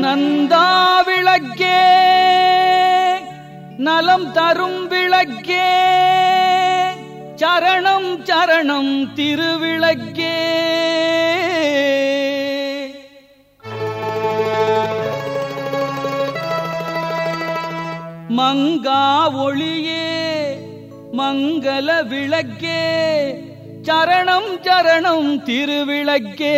நந்தா விளக்கே நலம் தரும் விளக்கே சரணம் சரணம் திருவிளக்கே மங்கா ஒளியே மங்கள விளக்கே சரணம் சரணம் திருவிளக்கே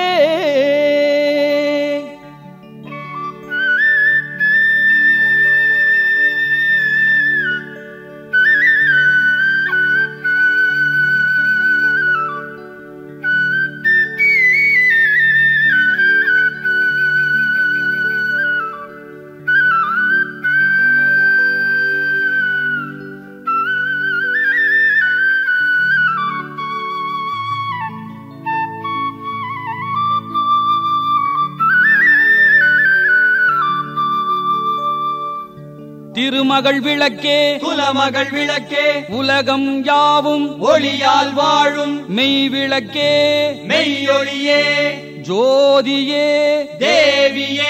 திருமகள் விளக்கே குலமகள் விளக்கே உலகம் யாவும் ஒளியால் வாழும் மெய் விளக்கே மெய்யொளியே ஜோதியே தேவியே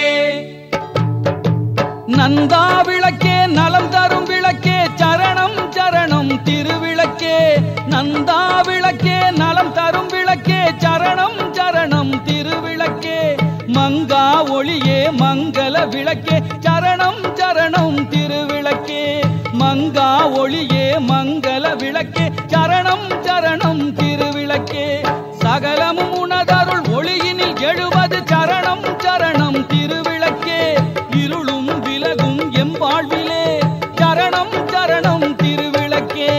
நந்தா விளக்கே நலம் தரும் விளக்கே சரணம் சரணம் திருவிளக்கே நந்தா விளக்கே நலம் தரும் விளக்கே சரணம் சரணம் திருவிளக்கே மங்கா ஒளியே மங்கள விளக்கே சரணம் சரணம் திருவிளக்கே மங்கா ஒளியே மங்கள விளக்கே சரணம் சரணம் திருவிளக்கே சகலமும் உனதருள் ஒளியினில் எழுவது சரணம் சரணம் திருவிளக்கே இருளும் விலகும் எம்பாழ்விலே சரணம் சரணம் திருவிளக்கே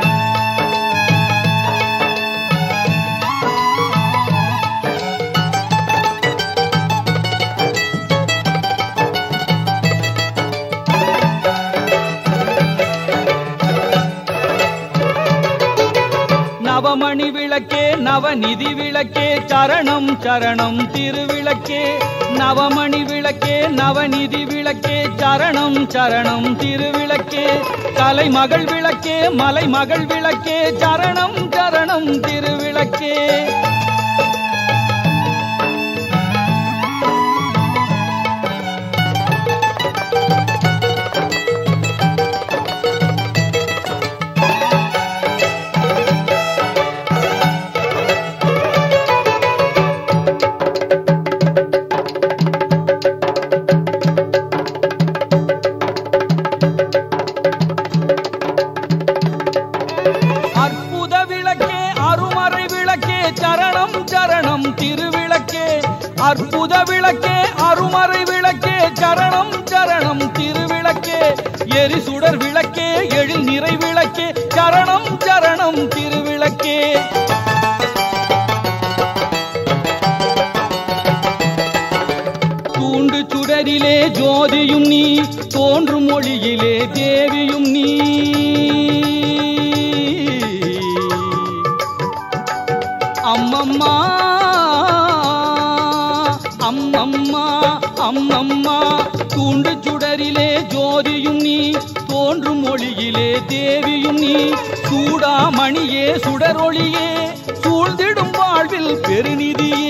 நவமணி விளக்கே நவநிதி விளக்கே சரணம் சரணம் திருவிளக்கே நவமணி விளக்கே நவநிதி விளக்கே சரணம் சரணம் திருவிளக்கே கலைமகள் விளக்கே மலைமகள் விளக்கே சரணம் சரணம் திருவிளக்கே அற்புத விளக்கே அருமறை விளக்கே சரணம் சரணம் திருவிளக்கே எரிசுடர் விளக்கே எழில் நிறை விளக்கே சரணம் சரணம் திருவிளக்கே தூண்டு சுடரிலே ஜோதியும் நீ தோன்றும் மொழியிலே தேவியும் நீ அம்மம்மா அம்மம்மா அம்மம்மா தூண்டு சுடரிலே ஜோதியும் நீ தோன்றும் மொழியிலே தேவியும் நீ சூடாமணியே சுடரொளியே சூழ்ந்திடும் வாழ்வில் பெருநிதியே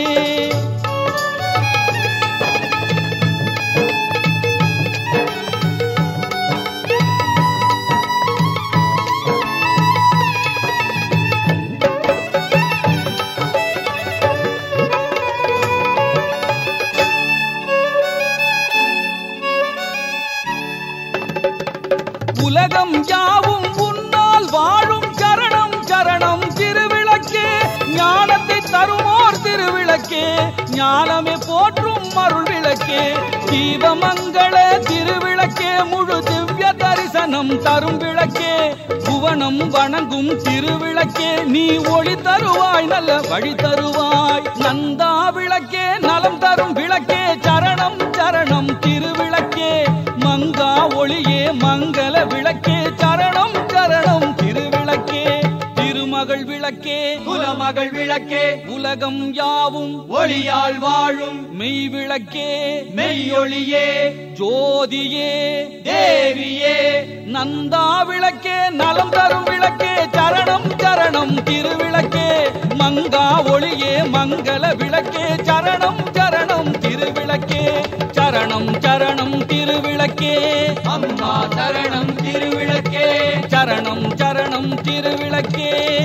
உலகம் யாவும் உன்னால் வாழும் சரணம் சரணம் திருவிளக்கே ஞானத்தை தருமோர் திருவிளக்கே ஞானமே போற்றும் அருள் விளக்கே தீபமங்கள திருவிளக்கே முழு திவ்ய தரிசனம் தரும் விளக்கே புவனம் வணங்கும் திருவிளக்கே நீ ஒளி தருவாய் நல்ல வழி தருவாய் நந்தா விளக்கே நலம் தரும் விளக்கே சரணம் சரணம் திருவிளக்கே மங்கா ஒளியே மங்கள விளக்கே சரணம் சரணம் திருவிளக்கே திருமகள் விளக்கே குலமகள் விளக்கே உலகம் யாவும் ஒளியால் வாழும் மெய் விளக்கே மெய்யொளியே ஜோதியே தேவியே நந்தா விளக்கே நலம் தரும் விளக்கே சரணம் சரணம் திருவிளக்கே மங்கா ஒளியே மங்கள விளக்கே சரணம் சரணம் திருவிளக்கே சரணம் சரணம் சரணம் திருவிளக்கே அம்மா சரணம் திருவிளக்கே சரணம் சரணம் திருவிளக்கே